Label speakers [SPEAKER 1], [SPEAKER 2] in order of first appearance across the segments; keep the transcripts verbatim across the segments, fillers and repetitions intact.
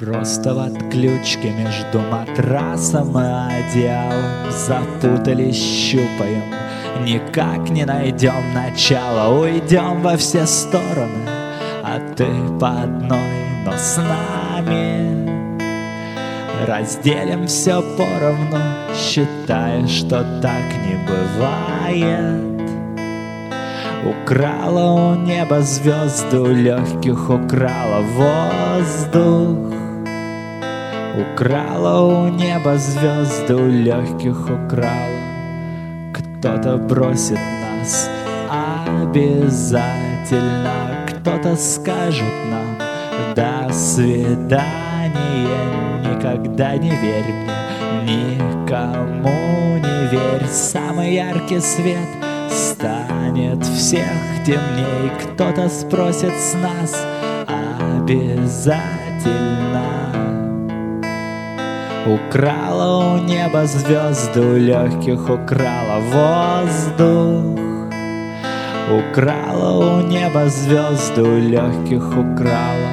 [SPEAKER 1] Просто в отключке между матрасом и одеялом запутались, щупаем, никак не найдем начала. Уйдем во все стороны, а ты по одной, но с нами разделим все поровну, считая, что так не бывает. Украла у неба звезды, у легких украла воздух. Украла у неба звезды, у легких украла. Кто-то бросит нас обязательно, кто-то скажет нам до свидания. Никогда не верь мне, никому не верь. Самый яркий свет станет всех темней. Кто-то спросит с нас обязательно. Украла у неба звезды, у легких украла воздух. Украла у неба звезды, у легких украла.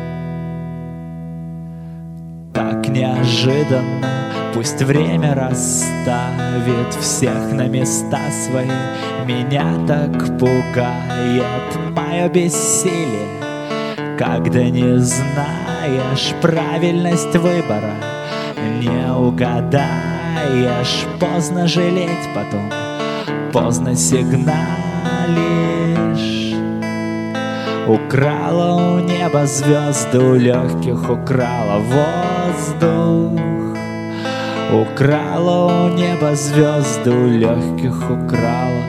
[SPEAKER 1] Так неожиданно, пусть время расставит всех на места свои. Меня так пугает мое бессилие, когда не знаешь правильность выбора. Не угадаешь, поздно жалеть потом, поздно сигналишь. Украла у неба звезды, у легких украла воздух. Украла у неба звезды, у легких украла.